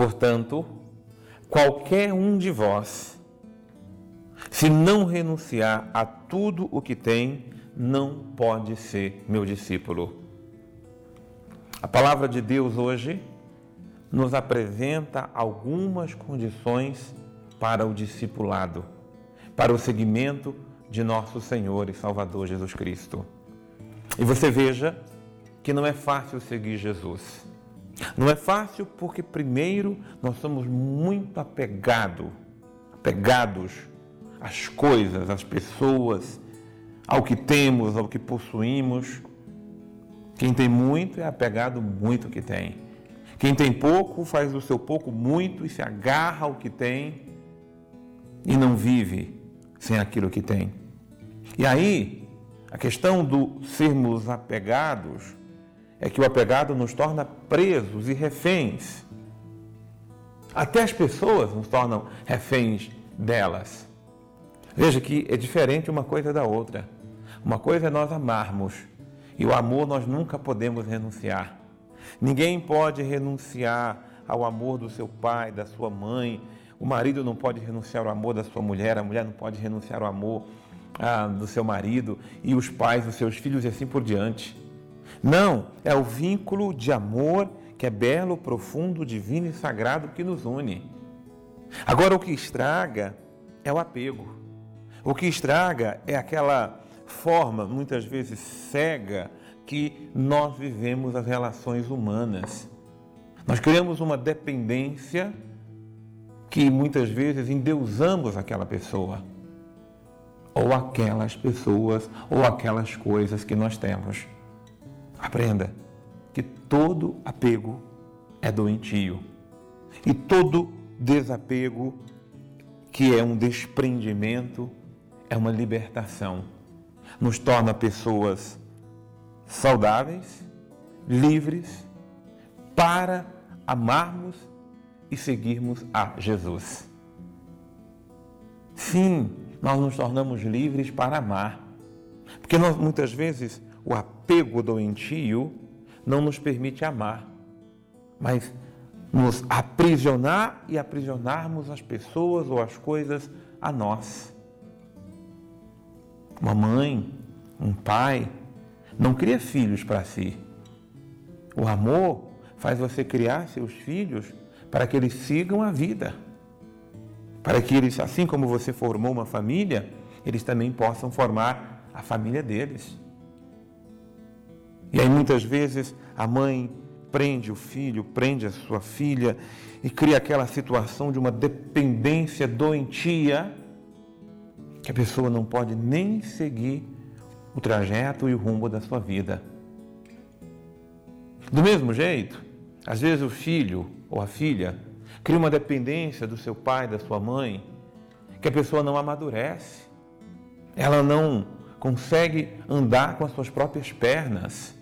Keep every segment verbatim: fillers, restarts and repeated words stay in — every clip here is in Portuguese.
Portanto, qualquer um de vós, se não renunciar a tudo o que tem, não pode ser meu discípulo. A palavra de Deus hoje nos apresenta algumas condições para o discipulado, para o seguimento de nosso Senhor e Salvador Jesus Cristo. E você veja que não é fácil seguir Jesus. Não é fácil porque, primeiro, nós somos muito apegado, apegados às coisas, às pessoas, ao que temos, ao que possuímos. Quem tem muito é apegado muito ao que tem. Quem tem pouco faz do seu pouco muito e se agarra ao que tem e não vive sem aquilo que tem. E aí, a questão do sermos apegados é que o apegado nos torna presos e reféns. Até as pessoas nos tornam reféns delas. Veja que é diferente uma coisa da outra. Uma coisa é nós amarmos, e o amor nós nunca podemos renunciar. Ninguém pode renunciar ao amor do seu pai, da sua mãe. O marido não pode renunciar ao amor da sua mulher, a mulher não pode renunciar ao amor ah, do seu marido, e os pais dos seus filhos e assim por diante. Não, é o vínculo de amor que é belo, profundo, divino e sagrado que nos une. Agora, o que estraga é o apego. O que estraga é aquela forma, muitas vezes cega, que nós vivemos as relações humanas. Nós criamos uma dependência que muitas vezes endeusamos aquela pessoa, ou aquelas pessoas, ou aquelas coisas que nós temos. Aprenda que todo apego é doentio e todo desapego, que é um desprendimento, é uma libertação. Nos torna pessoas saudáveis, livres, para amarmos e seguirmos a Jesus. Sim, nós nos tornamos livres para amar, porque nós, muitas vezes, o apego doentio não nos permite amar, mas nos aprisionar e aprisionarmos as pessoas ou as coisas a nós. Uma mãe, um pai, não cria filhos para si. O amor faz você criar seus filhos para que eles sigam a vida. Para que eles, assim como você formou uma família, eles também possam formar a família deles. E aí muitas vezes a mãe prende o filho, prende a sua filha e cria aquela situação de uma dependência doentia que a pessoa não pode nem seguir o trajeto e o rumo da sua vida. Do mesmo jeito, às vezes o filho ou a filha cria uma dependência do seu pai, da sua mãe, que a pessoa não amadurece. Ela não consegue andar com as suas próprias pernas.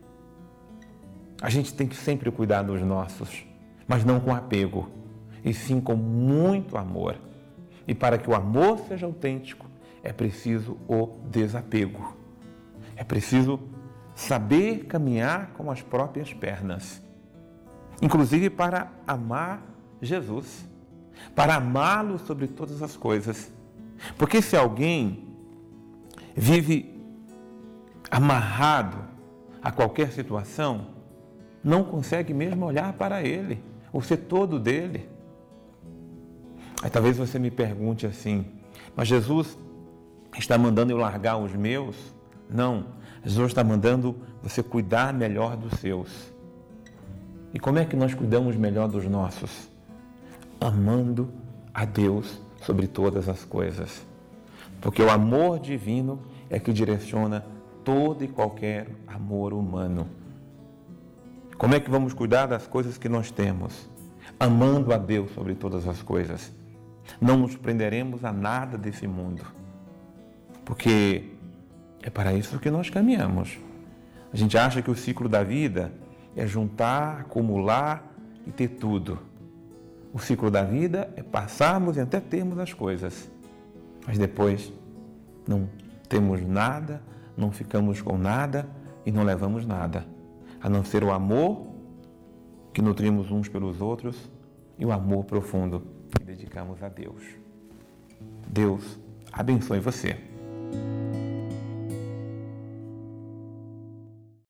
A gente tem que sempre cuidar dos nossos, mas não com apego, e sim com muito amor. E para que o amor seja autêntico, é preciso o desapego. É preciso saber caminhar com as próprias pernas. Inclusive para amar Jesus, para amá-lo sobre todas as coisas. Porque se alguém vive amarrado a qualquer situação, não consegue mesmo olhar para ele, ou ser todo dele. Aí talvez você me pergunte assim, mas Jesus está mandando eu largar os meus? Não, Jesus está mandando você cuidar melhor dos seus. E como é que nós cuidamos melhor dos nossos? Amando a Deus sobre todas as coisas. Porque o amor divino é que direciona todo e qualquer amor humano. Como é que vamos cuidar das coisas que nós temos? Amando a Deus sobre todas as coisas. Não nos prenderemos a nada desse mundo. Porque é para isso que nós caminhamos. A gente acha que o ciclo da vida é juntar, acumular e ter tudo. O ciclo da vida é passarmos e até termos as coisas. Mas depois não temos nada, não ficamos com nada e não levamos nada. A não ser o amor que nutrimos uns pelos outros e o amor profundo que dedicamos a Deus. Deus abençoe você.